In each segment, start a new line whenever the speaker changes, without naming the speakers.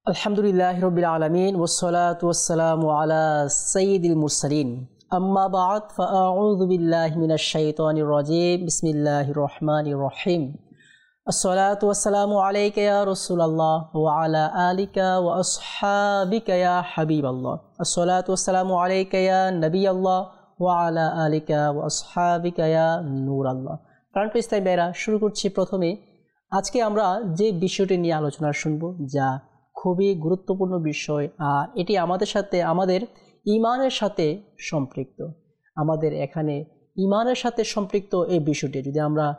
আলহামদুলিল্লাহি রাব্বিল আলামিন ওয়াসসালাতু ওয়াসসালামু আলা সাইয়্যিদিল মুরসালিন আম্মা বা'দ ফাআউযু বিল্লাহি মিনাশ শাইতানির রাজীম বিসমিল্লাহির রহমানির রহিম আসসালাতু ওয়াসসালামু আলাইকা ইয়া রাসূলুল্লাহ ওয়া আলা আলিকা ওয়া আসহাবিকা ইয়া হাবিবাল্লাহ আসসালাতু ওয়াসসালামু আলাইকা ইয়া নবিয়াল্লাহ ওয়া আলা আলিকা ওয়া আসহাবিকা ইয়া নূরাল্লাহ। প্রাণ ইসলামী ভাইরা, শুরু করছি প্রথমে আজকে আমরা যে বিষয়টি নিয়ে আলোচনা শুনব, যা খুবই গুরুত্বপূর্ণ বিষয়, আর এটি আমাদের সাথে, আমাদের ঈমানের সাথে সম্পৃক্ত। আমাদের এখানে ঈমানের সাথে সম্পৃক্ত এই বিষয়টি যদি আমরা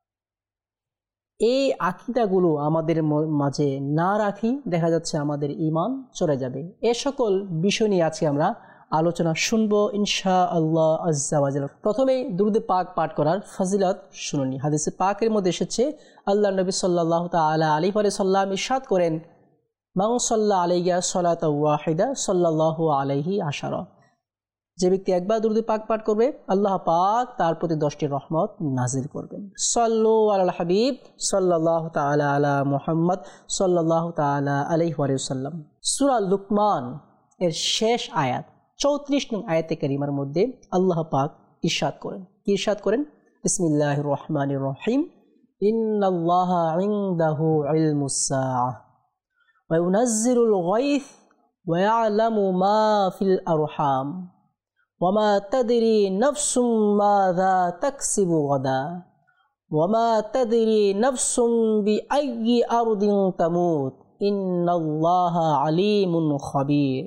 এই আকীদাগুলো আমাদের মাঝে না রাখি, দেখা যাচ্ছে আমাদের ঈমান চলে যাবে। এ সকল বিষয় নিয়ে আজকে আমরা আলোচনা শুনবো ইনশাআল্লাহ আজ্জা ওয়া জাল্লা। প্রথমেই দুরূদ পাক পাঠ করার ফজিলত শুনুনি। হাদিসে পাকের মধ্যে এসেছে, আল্লাহর নবী সাল্লাল্লাহু তাআলা আলাইহি ওয়া সাল্লাম ইরশাদ করেন, মান সাল্লা আলাইয়া সালাতাও ওয়াহিদা সাল্লাল্লাহু আলাইহি আশারা। যে ব্যক্তি একবার দুরূদ পাক পাঠ করবে, আল্লাহ পাক তার প্রতি 10টি রহমত নাজিল করবেন। সাল্লু আলাল হাবিব সাল্লাল্লাহু তাআলা আলা মুহাম্মদ সাল্লাল্লাহু তাআলা আলাইহি ওয়া সাল্লাম। সূরা লুকমান এর শেষ আয়াত 34 নং আয়াতে কারিমার মধ্যে আল্লাহ পাক ইরশাদ করেন, কি ইরশাদ করেন? বিসমিল্লাহির রহমানির রহিম, ইন্নাল্লাহা ইনদাহু ইলমুস সাআহ ওয়া ইউনাজ্জিলুল গায়থ ওয়া ইয়ালামু মা ফিল আরহাম ওয়া মা তাদরি নাফসুম মাযা তাকসিবু গাদা ওয়া মা তাদরি নাফসুম বিআইয়ি আরদিন তামুত ইন্নাল্লাহা আলীমুন খাবীর।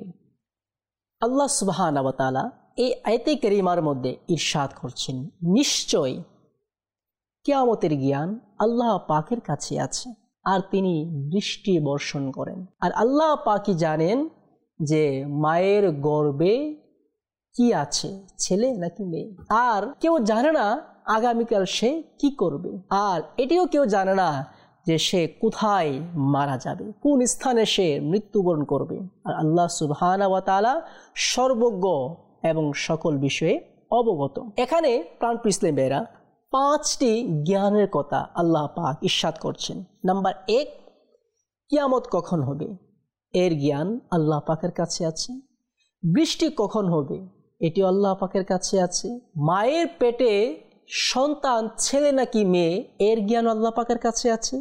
আল্লাহ সুবহানাহু ওয়া তাআলা এই আয়াতে কারিমার মধ্যে ইরশাদ করছেন, নিশ্চয় কিয়ামতের জ্ঞান আল্লাহ পাকের কাছে আছে, আর তিনি বৃষ্টি বর্ষণ করেন। আর আল্লাহ পাকই জানেন যে মায়ের গর্ভে কি আছে, ছেলে নাকি মেয়ে। আর কেউ জানে না আগামীকাল সে কি করবে, আর এটিও কেউ জানে না যে সে কোথায় মারা যাবে, কোন স্থানে সে মৃত্যুবরণ করবে। আর আল্লাহ সুবহানাহু ওয়া তাআলা সর্বজ্ঞ এবং সকল বিষয়ে অবগত। এখানে প্রাণপ্রিয় ইসলামী ভাইরা, 5টি জ্ঞানের কথা আল্লাহ পাক ইরশাদ করছেন। নাম্বার 1, কিয়ামত কখন হবে এর জ্ঞান আল্লাহ পাকের কাছে আছে। বৃষ্টি কখন হবে এটিও আল্লাহ পাকের কাছে আছে। মায়ের পেটে সন্তান ছেলে নাকি মেয়ে এর জ্ঞান আল্লাহ পাকের কাছে আছে।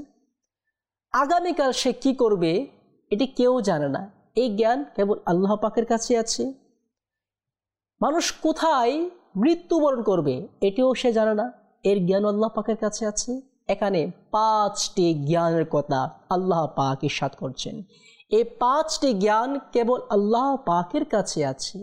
আগামীকাল সে কি করবে এটি কেউ জানে না, এই জ্ঞান কেবল আল্লাহ পাকের কাছে আছে। মানুষ কোথায় মৃত্যুবরণ করবে এটিও সে জানে না, এর জ্ঞান আল্লাহ পাকের কাছে আছে। এখানে 5টি জ্ঞানের কথা আল্লাহ পাক ইরশাদ করছেন। এই 5টি জ্ঞান কেবল আল্লাহ পাকের কাছে আছে।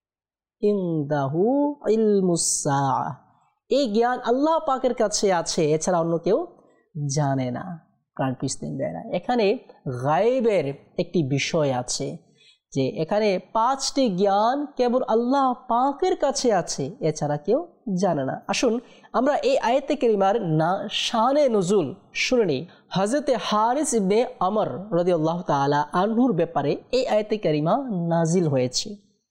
ইনদাহু ইলমুস সাআহ, এই জ্ঞান আল্লাহ পাকের কাছে আছে, এছাড়া অন্য কেউ জানে না। প্রাণপ্রিয় ইসলামী ভাইরা, এখানে গায়েবের একটি বিষয় আছে, যে এখানে 5টি জ্ঞান কেবল আল্লাহ পাকের কাছে আছে, এছাড়া কেউ জানে না। আসুন আমরা এই আয়াতে কারিমার শানে নুজুল শুনে নিই। হযরতে হারিস ইবনে আমর রাদিয়াল্লাহু তাআলা আনহুর ব্যাপারে এই আয়াতে কারিমা নাজিল হয়েছে।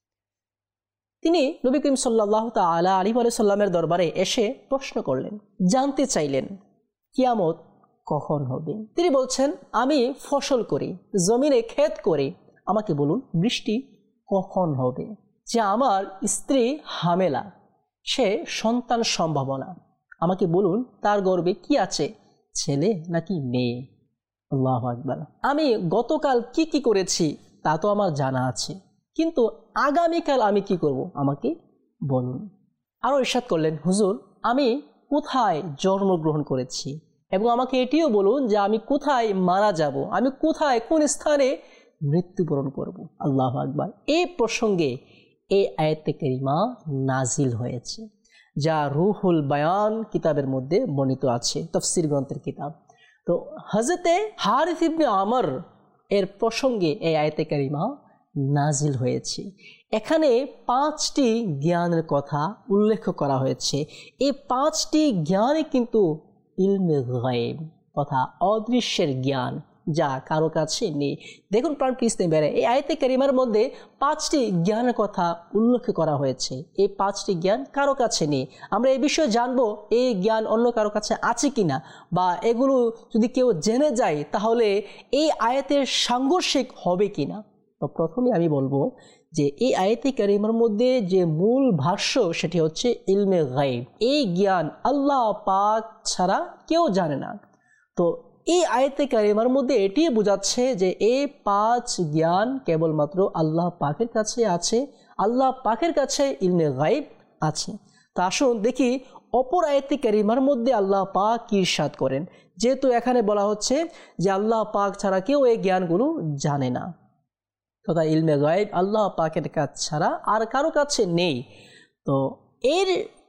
তিনি নবী করিম সাল্লাল্লাহু তাআলা আলাইহি ওয়া সাল্লামের দরবারে এসে প্রশ্ন করলেন, জানতে চাইলেন কিয়ামত কখন হবে। তিনি বলছেন, আমি ফসল করি, জমিনে ক্ষেত করি, আমাকে বলুন বৃষ্টি কখন হবে। যে আমার স্ত্রী হামেলা, সে সন্তান সম্ভাবনা, আমাকে বলুন তার গর্ভে কি আছে, ছেলে নাকি মেয়ে। আল্লাহু আকবার। আমি গতকাল কি কি করেছি তা তো আমার জানা আছে, কিন্তু আগামীকাল আমি কি করব আমাকে বলুন। আরও ইরশাদ করলেন, হুজুর আমি কোথায় জন্মগ্রহণ করেছি, এবং আমাকে এটিও বলুন যে আমি কোথায় মারা যাব, আমি কোথায় কোন স্থানে মৃত্যুবরণ করব। আল্লাহু আকবার। এই প্রসঙ্গে এই আয়াতে কারিমা নাজিল হয়েছে, যা রুহুল বায়ান কিতাবের মধ্যে বর্ণিত আছে, তাফসীর গ্রন্থের কিতাব। তো হযরতে হারিস ইবনে আমর এর প্রসঙ্গে এই আয়াতে কারিমা নাজিল হয়েছে। এখানে 5টি জ্ঞানের কথা উল্লেখ করা হয়েছে। এই 5টি জ্ঞানে কিন্তু ইলমে গায়েব তথা অদৃশ্যের জ্ঞান, যা কারো কাছে নেই। দেখুন প্রাণপ্রিয় ইসলামী ভাইরা, এই আয়াতে কারিমার মধ্যে 5টি জ্ঞানের কথা উল্লেখ করা হয়েছে। এই 5টি জ্ঞান কারো কাছে নেই। আমরা এই বিষয়ে জানবো এই জ্ঞান অন্য কারো কাছে আছে কিনা, বা এগুলো যদি কেউ জেনে যায় তাহলে এই আয়াতের সাংঘর্ষিক হবে কিনা। তো প্রথমে আমি বলবো যে এই আয়াতে কারিমার মধ্যে যে মূল ভাষ্য সেটি হচ্ছে ইলমে গায়ব। এই জ্ঞান আল্লাহ পাক ছাড়া কেউ জানে না। তো এই আয়াতে কারিমার মধ্যে এটি বোঝাচ্ছে যে এই 5 জ্ঞান কেবলমাত্র আল্লাহ পাকের কাছে আছে, আল্লাহ পাকের কাছে ইলমে গায়ব আছে। তো আসুন দেখি অপর আয়াতে কারিমার মধ্যে আল্লাহ পাক কি ইরশাদ করেন। যেহেতু এখানে বলা হচ্ছে যে আল্লাহ পাক ছাড়া কেউ এই জ্ঞানগুলো জানে না, তথা ইলমে গায়ব আল্লাহ পাকের কাছ ছাড়া আর কারো কাছে নেই। তো এর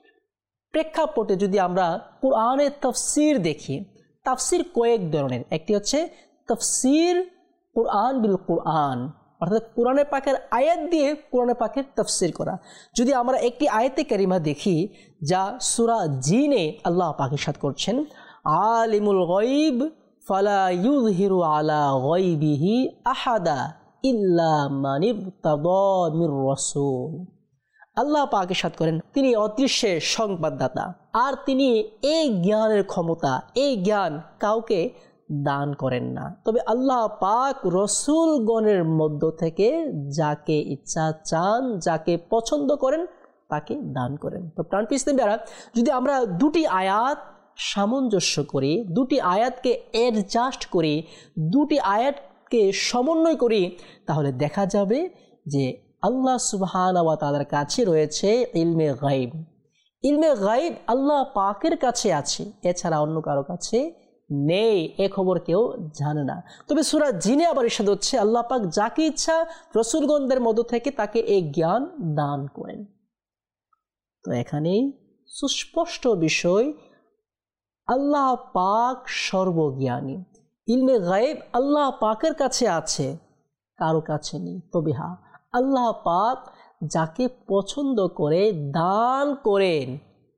প্রেক্ষাপটে যদি আমরা কোরআনের তাফসীর দেখি, তাফসীর কয়েক ধরনের। একটি হচ্ছে তাফসীর কোরআন বিল কোরআন, অর্থাৎ কোরআনের পাকের আয়াত দিয়ে কোরআনের পাকের তাফসীর করা। যদি আমরা একটি আয়াতে কারিমা দেখি যা সূরা জিনে আল্লাহ পাক ইরশাদ করছেন, আলিমুল গায়ব ফালা ইউযহিরু আলা গায়বিহি আহাদা ইল্লা মান ইরতাদা মির রাসূল। আল্লাহ পাক ইরশাদ করেন তিনি অদৃশ্যের সংবাদদাতা, আর তিনি এই জ্ঞানের ক্ষমতা, এই জ্ঞান কাউকে দান করেন না, তবে আল্লাহ পাক রসুলগণের মধ্য থেকে যাকে ইচ্ছা চান, যাকে পছন্দ করেন তাকে দান করেন। তো প্রাণপ্রিয় ইসলামী ভাইরা, যদি আমরা দুটি আয়াত সামঞ্জস্য করি, দুটি আয়াতকে অ্যাডজাস্ট করি, দুটি আয়াতকে সমন্বয় করি, তাহলে দেখা যাবে যে আল্লাহ সুবহানাহু ওয়া তাআলার কাছে রয়েছে ইলমে গায়ব। ইলমে গায়ব আল্লাহ পাকের কাছে আছে, এছাড়া অন্য কারো কাছে নেই। এ খবর কেউ জানে না। তবে সূরা জিনে আবার ইরশাদ হচ্ছে আল্লাহ পাক যাকে ইচ্ছা রাসূলগণদের মধ্য থেকে তাকে এই জ্ঞান দান করেন। তো এখানেই সুস্পষ্ট বিষয়, আল্লাহ পাক সর্বজ্ঞানী। ইলমে গায়ব আল্লাহ পাকের কাছে আছে, কারো কাছে নেই। তবে হ্যাঁ, আল্লাহ পাক যাকে পছন্দ করে দান করেন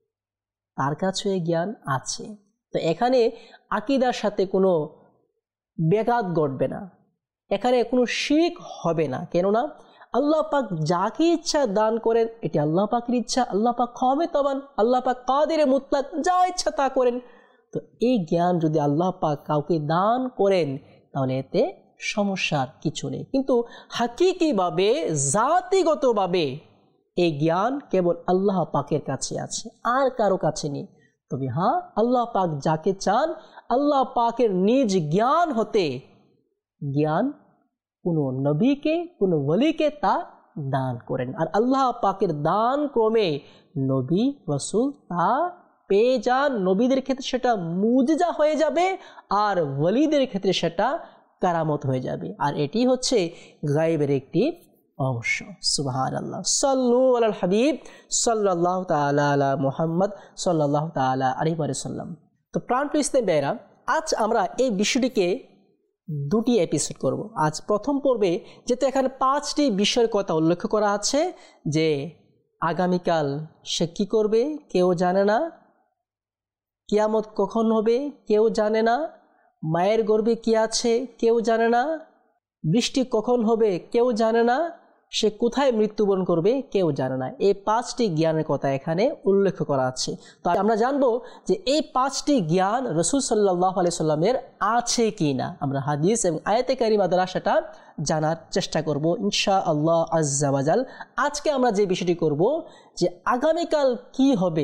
তার কাছে এই জ্ঞান আছে। তো এখানে আকীদার সাথে কোনো ব্যাঘাত ঘটবে না, এখানে কোনো শিরক হবে না। কেননা আল্লাহ পাক যাকে ইচ্ছা দান করেন, এটি আল্লাহ পাকের ইচ্ছা। আল্লাহ পাক ক্ষমতাবান, আল্লাহ পাক কাদিরে মুতলাক, যা ইচ্ছা তা করেন। তো এই জ্ঞান যদি আল্লাহ পাক কাউকে দান করেন তাহলে এতে সমস্যার কিছু নেই। কিন্তু হাকিকিভাবে, জাতিগতভাবে এই জ্ঞান কেবল আল্লাহ পাকের কাছে আছে, আর কারো কাছে নেই। তবে হ্যাঁ, আল্লাহ পাক যাকে চান, আল্লাহ পাকের নিজ জ্ঞান হতে জ্ঞান কোনো নবীকে, কোনো ওলিকে তা দান করেন। আর আল্লাহ পাকের দান ক্রমে নবী রাসূল তা পেয়ে যান। নবীদের ক্ষেত্রে সেটা মুজিজা হয়ে যাবে, আর ওলিদের ক্ষেত্রে সেটা কারামত হয়ে যাবে। আর এটি হচ্ছে গায়েবের একটি অংশ। সুবহানাল্লাহ। সাল্লু আলাল হাবিব সাল্লাল্লাহু তাআলা আলা মুহাম্মদ সাল্লাল্লাহু তাআলা আলাইহি ওয়া সাল্লাম। তো প্রাণপ্রিয় ইসলামী ভাইরা, আজ আমরা এই বিষয়টিকে দুটি এপিসোড করব। আজ প্রথম পর্বে যেহেতু এখানে 5টি বিষয়ের কথা উল্লেখ করা আছে, যে আগামীকাল সে কি করবে কেউ জানে না, কিয়ামত কখন হবে কেউ জানে না, মায়ের গর্ভে কি আছে কেউ জানে না, বৃষ্টি কখন হবে কেউ জানে না, সে কোথায় মৃত্যুবরণ করবে কেউ জানে না। এই 5টি জ্ঞানের কথা এখানে উল্লেখ করা আছে। তো আমরা জানবো যে এই 5টি জ্ঞান রাসূল সাল্লাল্লাহু আলাইহি সাল্লামের আছে কি না। আমরা হাদিস এবং আয়াতে কারিমা দ্বারা সেটা জানার চেষ্টা করব ইনশাআল্লাহ আজ্জা ওয়া জাল। আজকে আমরা যে বিষয়টি করব যে আগামীকাল কি হবে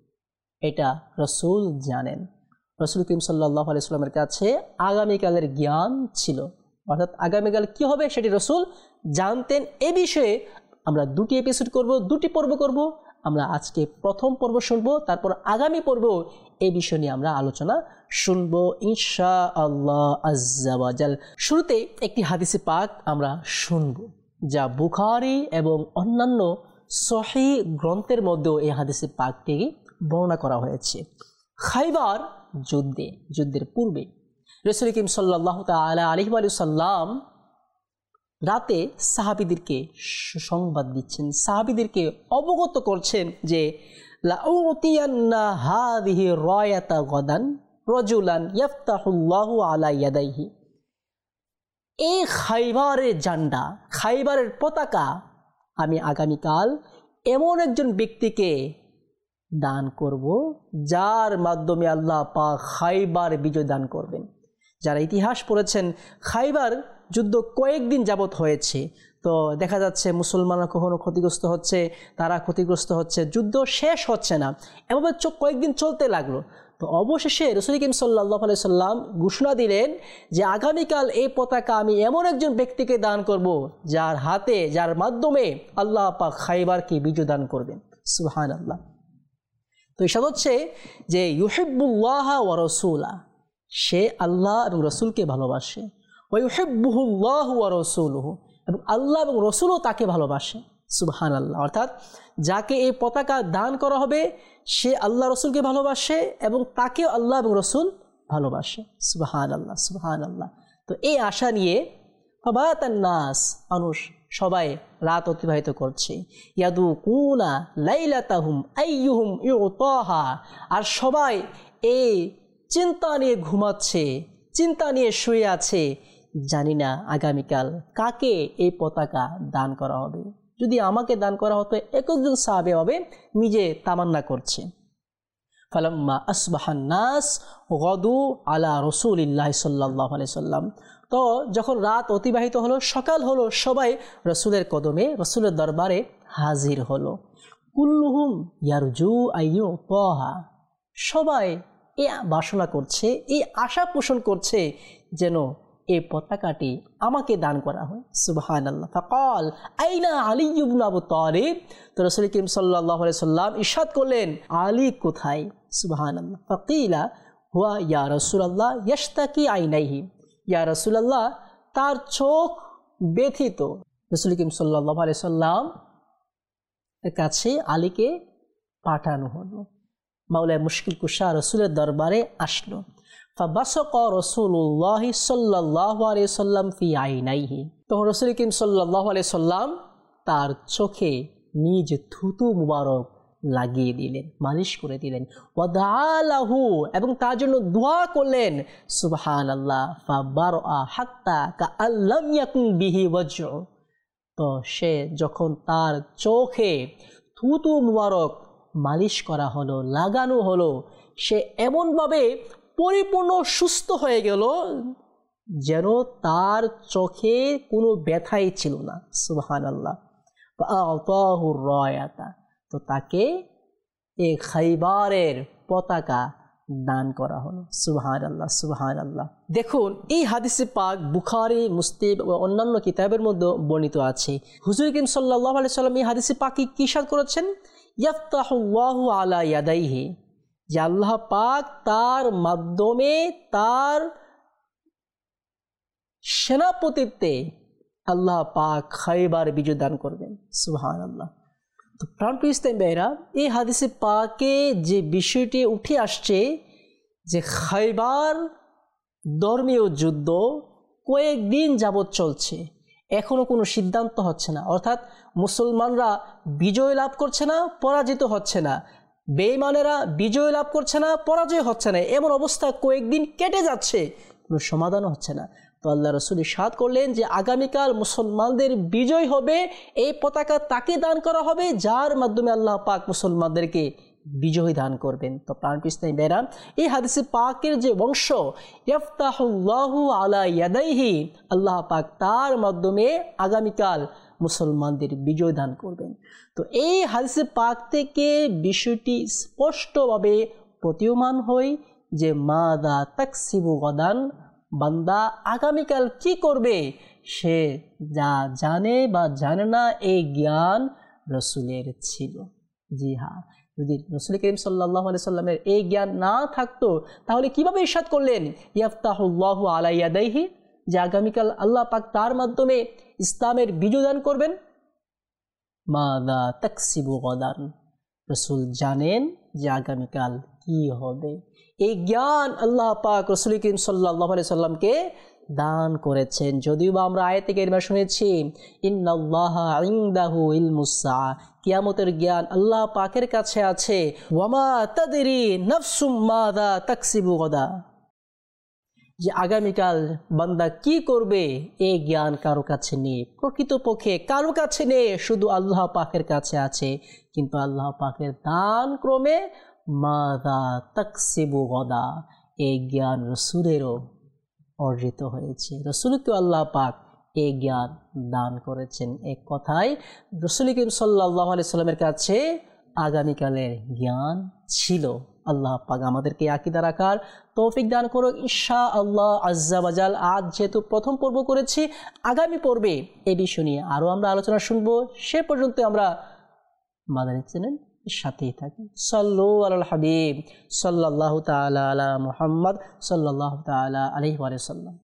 এটা রাসূল জানেন। রাসূল করিম সাল্লাল্লাহু আলাইহি সাল্লামের কাছে আগামীকালের জ্ঞান ছিল, অর্থাৎ আগামীকাল কি হবে সেটি রাসূল জানতেন। এ বিষয়ে আমরা দুটি এপিসোড করব, দুটি পর্ব করব। আমরা আজকে প্রথম পর্ব শুনবো, তারপর আগামী পর্ব এই বিষয় নিয়ে আমরা আলোচনা শুনবো ইনশাআল্লাহ আজ্জা ওয়া জাল। শুরুতে একটি হাদিসে পাক আমরা শুনব, যা বুখারী এবং অন্যান্য সহিহ গ্রন্থের মধ্যেও এই হাদিসে পাকটি বর্ণনা করা হয়েছে। খাইবার যুদ্ধের পূর্বে রাসূল করিম সাল্লাল্লাহু তাআলা আলাইহি ওয়া সাল্লাম রাতে সাহাবীদেরকে সংবাদ দিচ্ছেন, সাহাবীদেরকে অবগত করছেন যে লাউতিয়ান্না হাযিহি রায়াতা গাদান রাজুলান ইয়াফতাহুল্লাহু আলা ইয়াদাইহি। এই খাইবারের জান্ডা, খাইবারের পতাকা আমি আগামীকাল এমন একজন ব্যক্তিকে দান করব যার মাধ্যমে আল্লাহ পাক খাইবার বিজয় দান করবেন। যারা ইতিহাস পড়েছেন, খাইবার যুদ্ধ কয়েকদিন যাবত হয়েছে, তো দেখা যাচ্ছে মুসলমানরা কখনো ক্ষতিগ্রস্ত হচ্ছে, তারা ক্ষতিগ্রস্ত হচ্ছে, যুদ্ধ শেষ হচ্ছে না, এভাবে কয়েকদিন চলতে লাগলো। তো অবশেষে রাসূল করিম সাল্লাল্লাহু আলাইহি সাল্লাম ঘোষণা দিলেন যে আগামীকাল এই পতাকা আমি এমন একজন ব্যক্তিকে দান করব যার হাতে, যার মাধ্যমে আল্লাহ পাক খাইবারকে বিজয় দান করবেন। সুবহানাল্লাহ। তো এসব হচ্ছে যে ইউহিব্বুল্লাহ ওয়া রাসূলা, সে আল্লাহ এবং রসুলকে ভালোবাসে, ওয়া ইউহিব্বুহুল্লাহু ওয়া রাসূলুহু, এবং আল্লাহ এবং রসুলও তাকে ভালোবাসে। সুবহানাল্লাহ। অর্থাৎ যাকে এই পতাকা দান করা হবে সে আল্লাহ রসুলকে ভালোবাসে এবং তাকেও আল্লাহ এবং রসুল ভালোবাসে। সুবহানাল্লাহ, সুবহানাল্লাহ। তো এই আশা নিয়ে ফাবাতান নাস, মানুষ সবাই রাত অতিবাহিত করছে। ইয়াদুকুনা লাইলাতাহুম আইয়ুহুম ইউতাহা, আর সবাই এই চিন্তা নিয়ে ঘুমাচ্ছে, চিন্তা নিয়ে শুয়ে আছে, জানি না আগামীকাল কাকে এই পতাকা দান করা হবে। যদি আমাকে দান করা হতো, একজন সাহাবী হবে নিজে তামান্না করছে। ফালাম্মা আসবাহান নাস গাদু আলা রাসূলিল্লাহ সাল্লাল্লাহু আলাইহি সাল্লাম, তো যখন রাত অতিবাহিত হলো, সকাল হলো, সবাই রসুলের কদমে, রসুলের দরবারে হাজির হলো। কুল্লুহুম ইয়ারজু আইয়ুতাহা, সবাই এই বাসনা করছে, এই আশা পোষণ করছে যেন এই পতাকাটি আমাকে দান করা হয়। সুবহানাল্লাহ। ফাকাল আইনা আলী ইবনে আবু তালিব, তো রাসূল করিম সাল্লাল্লাহু আলাইহি সাল্লাম ইরশাদ করলেন, আলী কোথায়? সুবহানাল্লাহ। ফাকিলা হুয়া ইয়া রাসূলুল্লাহ ইয়াশতাকি আইনাইহি, ইয়া রাসূলুল্লাহ তার চোখ ব্যথিত। রাসূল করিম সাল্লাল্লাহু আলাইহি সাল্লাম এর কাছে আলীকে পাঠানো হলো। মাওলা মুশকিল কুশা রসুলের দরবারে আসলো। ফাবাসাকা রাসূলুল্লাহ সাল্লাল্লাহু আলাইহি সাল্লাম ফি আইনাইহি, তখন রাসূল করিম সাল্লাল্লাহু আলাইহি সাল্লাম তার চোখে নিজ থুতু মুবারক লাগিয়ে দিলেন, মালিশ করে দিলেন। ওয়া দাআলাহু, এবং তার জন্য দোয়া করলেন। সুবহানাল্লাহ। ফাবারআ হাত্তা কাআল্লাম ইয়াকুন বিহি ওয়াজউ, তো সে যখন তার চোখে থুতু মুবারক মালিশ করা হলো, লাগানো হলো, সে এমনভাবে পরিপূর্ণ সুস্থ হয়ে গেল যেন তার চোখে কোনো ব্যথাই ছিল না। সুবহানাল্লাহ। ফাআতাহুর রায়াতা, তো তাকে এই খাইবারের পতাকা দান করা হলো। সুবহানাল্লাহ, সুবহানাল্লাহ। দেখুন, এই হাদিসে পাক বুখারী, মুসলিম ও অন্যান্য কিতাবের মধ্যে বর্ণিত আছে। হুজুর করিম সাল্লাল্লাহু আলাইহি সাল্লাম এই হাদিসে পাকে কি ইরশাদ করেছেন? ইয়াফতাহুল্লাহু আলা ইয়াদাইহি, যে আল্লাহ পাক তার মাধ্যমে, তার সেনাপতিত্বে আল্লাহ পাক খাইবার বিজয় দান করবেন। সুবহানাল্লাহ। তো প্রাণপ্রিয় ইসলামী ভাইরা, এই হাদিসে পাকে যে বিষয়টি উঠে আসছে যে খাইবার ধর্মীয় যুদ্ধ কয়েকদিন যাবৎ চলছে, এখনও কোনো সিদ্ধান্ত হচ্ছে না, অর্থাৎ মুসলমানরা বিজয় লাভ করছে না, পরাজিত হচ্ছে না, বেঈমানেরা বিজয় লাভ করছে না, পরাজয় হচ্ছে না, এমন অবস্থা কয়েকদিন কেটে যাচ্ছে, কোনো সমাধান হচ্ছে না। তো আল্লাহ রাসূল ইরশাদ করলেন যে আগামীকাল মুসলমানদের বিজয় হবে, এই পতাকা তাকে দান করা হবে যার মাধ্যমে আল্লাহ পাক মুসলমানদেরকে বিজয় দান করবেন। তো প্রাণপ্রিয় ইসলামী ভাইরা, এই হাদিসে পাকের যে বংশ ইয়াফতাহুল্লাহু আলা ইয়াদাইহি, আল্লাহ পাক তার মাধ্যমে আগামীকাল মুসলমানদের বিজয় দান করবেন। তো এই হাদিসে পাক থেকে বিষয়টি স্পষ্টভাবে প্রতীয়মান হয় যে মাদা তাকসিবু গাদান, বান্দা আগামীকাল কি করবে সে যা জানে বা জানে না, এই জ্ঞান রসুলের ছিল। জি হ্যাঁ, যদি রাসূল করিম সাল্লাল্লাহু আলাইহি সাল্লামের এই জ্ঞান না থাকতো তাহলে কিভাবে ইরশাদ করলেন ইয়াফতাহুল্লাহু আলা ইয়াদাইহি, যে আগামীকাল আল্লাহ পাক তার মাধ্যমে ইসলামের বিজয় দান করবেন। মাদা তাকসিবু গাদান, রাসূল জানেন যে আগামীকাল কি হবে। এই জ্ঞান আল্লাহ পাক রাসূল করিম সাল্লাল্লাহু আলাইহি সাল্লামকে দান করেছেন। যদিও বা আমরা আয়াতে কারিমা শুনেছি ইন্নাল্লাহা ইনদাহু ইলমুস সাআ, কিয়ামতের জ্ঞান আল্লাহ পাকের কাছে আছে। ওয়ামা তাদরি নাফসুম মাযা তাকসিবু গাদা, যে আগামীকাল বান্দা কি করবে এই জ্ঞান কারো কাছে নেই, প্রকৃতপক্ষে কারো কাছে নেই, শুধু আল্লাহ পাকের কাছে আছে। কিন্তু আল্লাহ পাকের দান ক্রমে মাদা তাকসিবু গদা, এই জ্ঞান রসুলেরও অর্জিত হয়েছে। রসুলকে আল্লাহ পাক এই জ্ঞান দান করেছেন। এক কথায় রসুল করিম সাল্লাল্লাহু আলাইহি সাল্লামের কাছে আগামীকালের জ্ঞান ছিল। আল্লাহ পাক আমাদেরকে আকীদা রাখার তৌফিক দান করুক ইনশাআল্লাহ আজ্জা ওয়াজাল। আজ যেহেতু প্রথম পর্ব করেছি, আগামী পর্বে এই বিষয় নিয়ে আরও আমরা আলোচনা শুনবো। সে পর্যন্ত আমরা মাদানী চ্যানেল সাথেই থাকি। সাল্লু আলাল হাবিব সাল্লাল্লাহু তাআলা আলা মুহাম্মদ সাল্লাল্লাহু তাআলা আলাইহি ওয়া সাল্লাম।